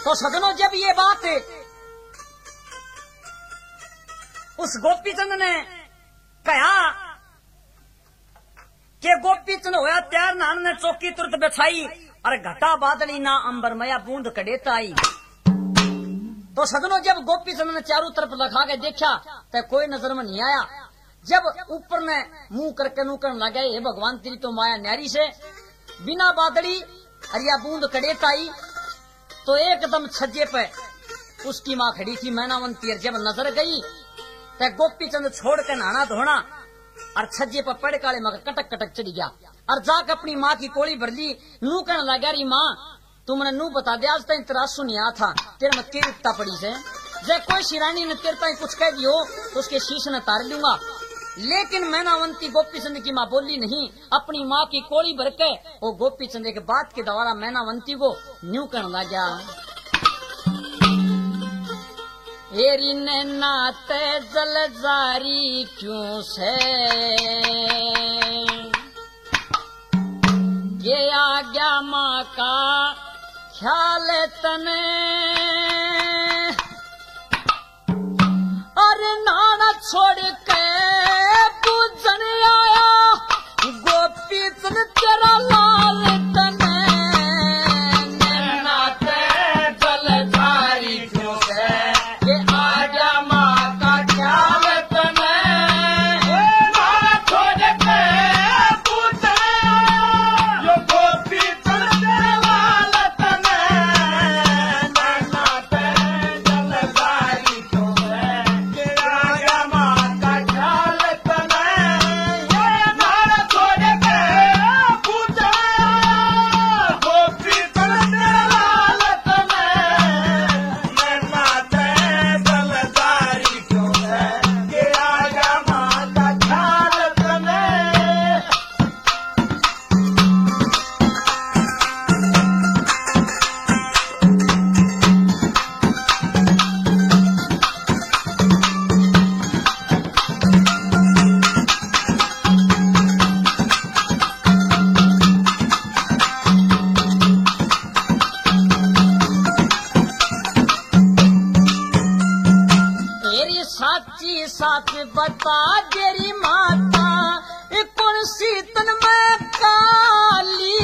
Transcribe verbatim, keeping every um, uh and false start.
तो सदनों जब ये बात उस गोपीचंद ने कहा कि गोपीचंद होया तैयार, नान ने चौकी तुरंत बिछाई और घटा बादली ना अंबर मया बूंद कड़ेता आई। तो सदनों जब गोपीचंद ने चारों तरफ लगा के देखा तो कोई नजर में नहीं आया। जब ऊपर ने मुंह करके नूकन लगा, हे भगवान तेरी तो माया न्यारी से, बिना बादली अरिया बूंद कड़ेता आई। तो एकदम छज्जे पे उसकी माँ खड़ी थी मैनावंती, और जब नजर गई तो गोपीचंद छोड़ के नहाना धोना और छज्जे पर पड़ काले मगर कटक कटक चढ़ी गया और जाकर अपनी माँ की कोली भर ली। नू कहने लगा, री माँ तुमने नू बता दिया, आज तक तेरा सुनिया था, तेरे में तेरी उठता पड़ी से, जब कोई शिरानी ने तेरे ताई कुछ कह दियो तो उसके शीश ने तार लूंगा। लेकिन मैनावंती गोपीचंद की माँ बोली नहीं, अपनी माँ की कोली भर के वो गोपीचंद के बात के द्वारा मैनावंती को न्यू कहने लगा, एरी ने नाते जल जारी क्यों से, ये आ गया माँ का ख्याल तने, अरे नाना छोड़ के पूजन आया गोपीचंद तेरा लाल तने, नाते जल जारी क्यों से, ये आ गया माँ का ख्याल तने, नाना छोड़ के पूजन आया गोपीचंद तेरा लाल तने, नाते जल जारी क्यों से, ये आ गया माँ का ख्याल तने, नाना छोड़ के पूजन आया गोपीचंद तेरा लाल तने, नाते जल जारी क्यों है, ये आ गया माँ का ख्याल तने। तेरी साची साच बता तेरी माता, कौन सी तन में काली